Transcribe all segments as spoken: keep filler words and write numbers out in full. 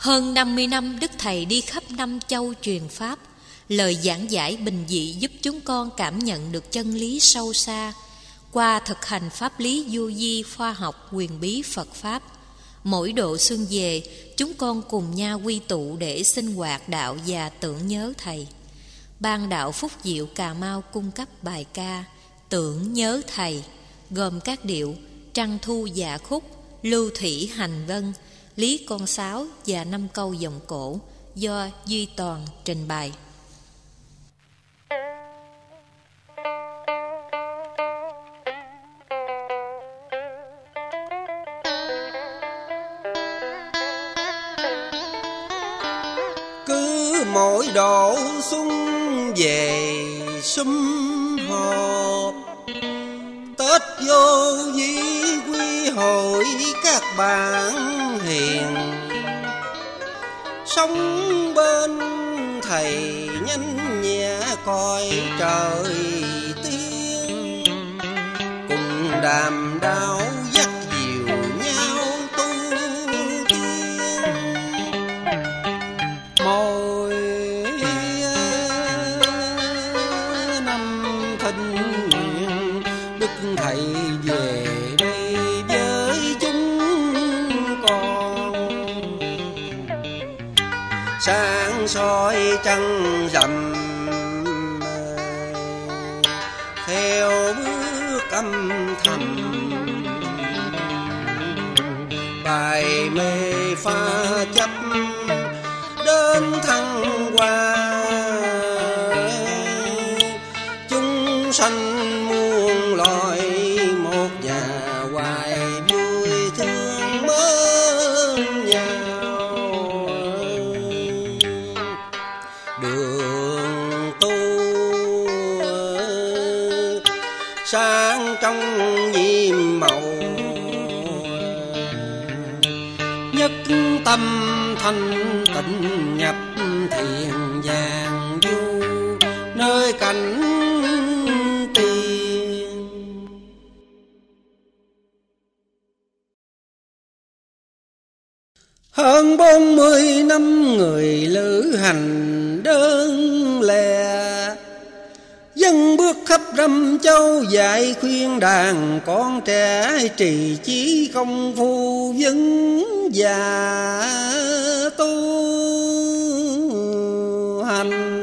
Hơn năm mươi năm Đức Thầy đi khắp năm châu truyền Pháp, lời giảng giải bình dị giúp chúng con cảm nhận được chân lý sâu xa. Qua thực hành pháp lý vô vi khoa học huyền bí Phật Pháp, mỗi độ xuân về, chúng con cùng nhau quy tụ để sinh hoạt đạo và tưởng nhớ Thầy. Ban đạo Phúc Diệu Cà Mau cung cấp bài ca Tưởng Nhớ Thầy, gồm các điệu Trăng Thu Dạ Khúc, Lưu Thủy Hành Vân, Lý Con Sáo và năm câu giọng cổ do Duy Toàn trình bày. Cứ mỗi độ xuân về sum họp, Tết vô vi quy hội các bạn hiền, sống bên Thầy nhanh nhẹ coi trời tiên, cùng đàm đạo dắt dìu nhau tu tiên. Mỗi năm thịnh nguyện Đức Thầy về đây với chúng con, sáng soi trăng rằm theo bước âm thầm, bài mê pha chấp đến thăng hoa. Chúng sanh muôn loài một nhà hoài vui thương mến nhau. Đường tu sáng trong nhiệm màu, nhất tâm thanh tịnh nhập thiền vàng du nơi cảnh tiên. Hơn bốn mươi năm người lữ hành đơn lẻ, dân bước khắp râm châu dạy khuyên đàn con trẻ trì chí công phu vững và tu hành.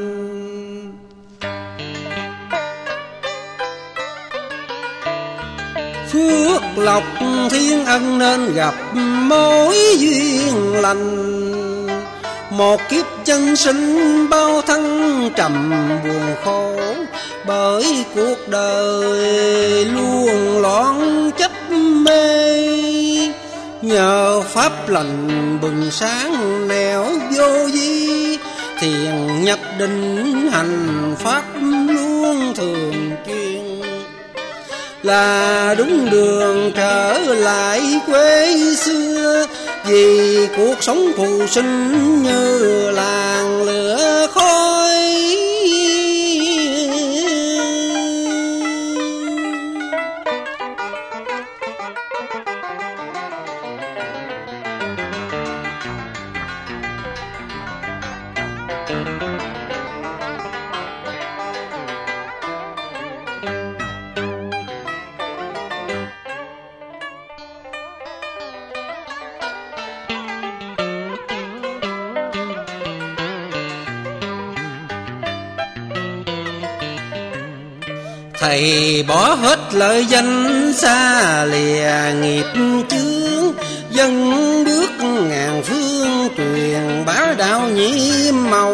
Phước lộc thiên ân nên gặp mối duyên lành, một kiếp chân sinh bao thăng trầm buồn khổ, bởi cuộc đời luồn loạn chấp mê. Nhờ pháp lành bừng sáng nẻo vô vi, thiền nhập định hành pháp luôn thường chuyên, là đúng đường trở lại quê xưa. Vì cuộc sống phù sinh như làng lửa khói, Thầy bỏ hết lợi danh xa lìa nghiệp chướng, dân bước ngàn phương truyền bá đạo nhiễm màu.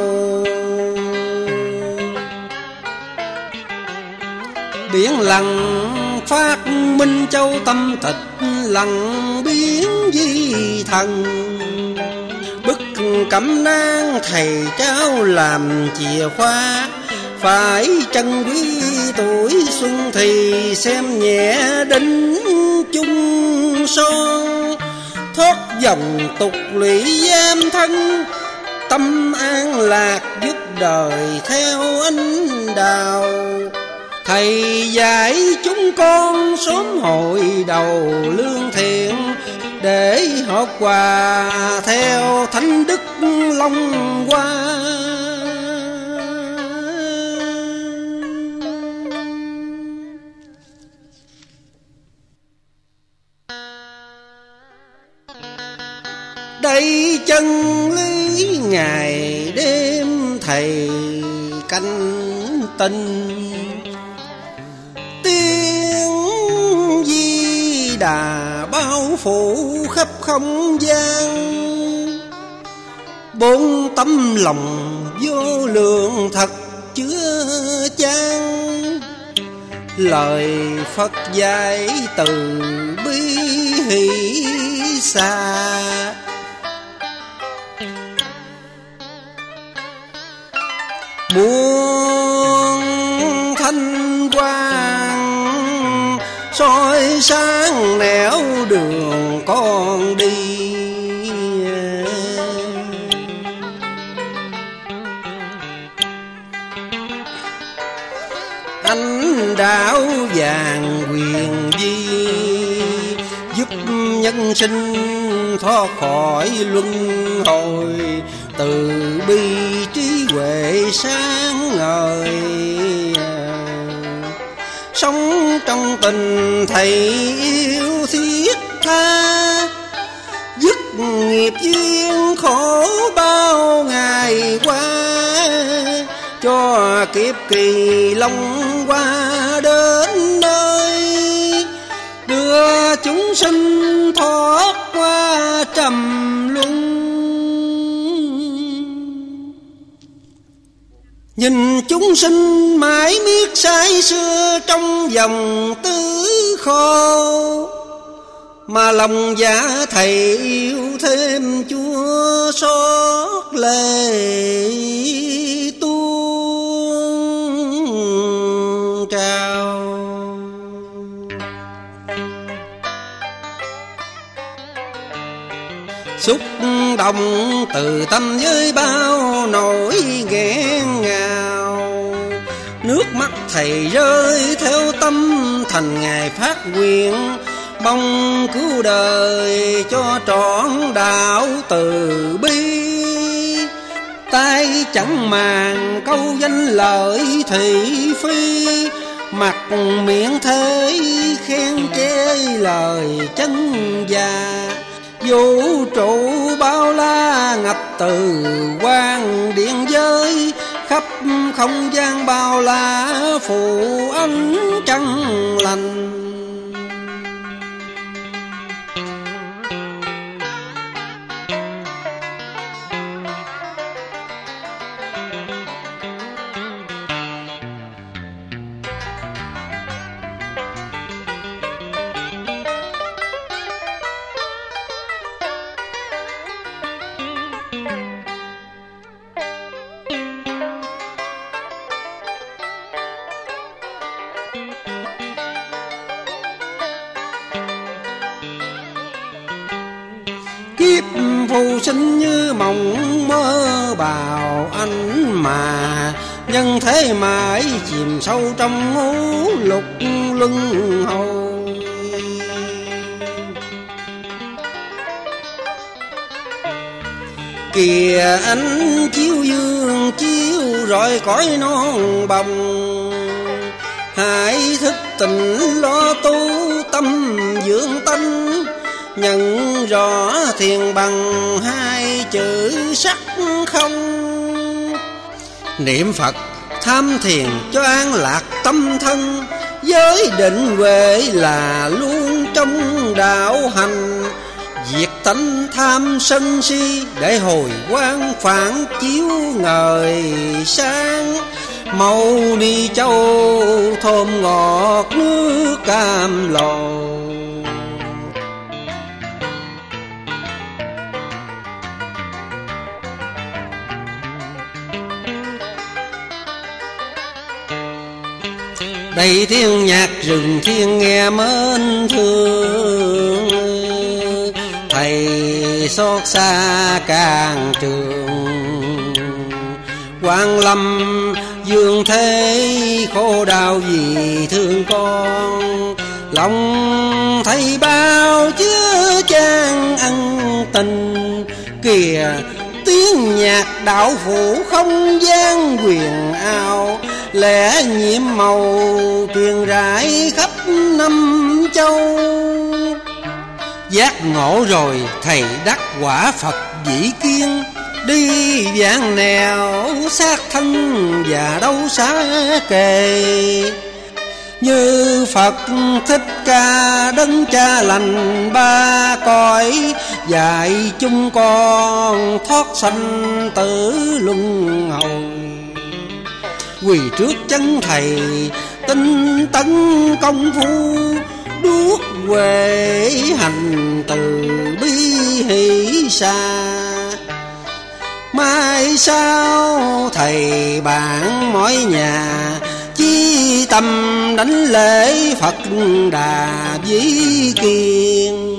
Biển lặng phát minh châu tâm tịch, lặng biến di thần. Bức cẩm nang thầy trao làm chìa khóa, phải trân quý tuổi xuân thì xem nhẹ đính chung son. Thoát dòng tục lụy giam thân, tâm an lạc giúp đời theo ánh đào. Thầy dạy chúng con sớm hội đầu lương thiện, để học quà theo thánh đức Long Hoa. Đây chân lý ngày đêm thầy canh tình, tiếng Di Đà bao phủ khắp không gian. Bốn tấm lòng vô lượng thật chứa chan, lời Phật dạy từ bi hỷ xa. Muôn thanh quang soi sáng nẻo đường con đi, ánh đạo vàng quyền vi giúp nhân sinh thoát khỏi luân hồi. Từ bi trí huệ sáng ngời, sống trong tình thầy yêu thiết tha. Dứt nghiệp duyên khổ bao ngày qua, cho kiếp kỳ Long Hoa đến nơi, đưa chúng sinh thoát qua trầm luân. Nhìn chúng sinh mãi miết say sưa trong vòng tứ khổ, mà lòng dạ thầy yêu thêm Chúa xót lệ tuôn trào. Xúc động từ tâm với bao nỗi nghẹn ngào, nước mắt thầy rơi theo tâm thành Ngài phát nguyện. Mong cứu đời cho trọn đạo từ bi, tay chẳng màng câu danh lợi thị phi, mặt miệng thế khen chê lời chân già. Vũ trụ bao la ngập từ quang điện giới, khắp không gian bao la phủ ánh trăng lành. Kiếp phù sinh như mộng mơ bào anh, mà nhân thế mãi chìm sâu trong ngũ lục luân hồi. Kìa ánh chiếu dương chiếu rọi cõi non bồng, hãy thức tỉnh lo tu tâm dưỡng tánh. Nhận rõ thiền bằng hai chữ sắc không, niệm Phật tham thiền cho an lạc tâm thân. Giới định huệ là luôn trong đạo hành, diệt tánh tham sân si để hồi quang phản chiếu ngời sáng. Màu ni châu thơm ngọt nước cam lồ, đây tiếng nhạc rừng thiên nghe mến thương. Thầy xót xa càng trường, Quang Lâm dương thế khổ đau vì thương con. Lòng thầy bao chứa chan Kìa tiếng nhạc đạo phụ không gian huyền ảo, lẽ nhiệm màu truyền rải khắp năm châu. Giác ngộ rồi thầy đắc quả Phật vĩ kiên, đi vạn nẻo sát thân và đâu xa kề. Như Phật Thích Ca đấng cha lành ba cõi, dạy chúng con thoát sanh tử luân hồi. Quỳ trước chân thầy tinh tấn công phu, đuốc huệ hành từ bi hỷ xa. Mai sau thầy bạn mỗi nhà, chí tâm đánh lễ Phật Đà Vĩ Kiên.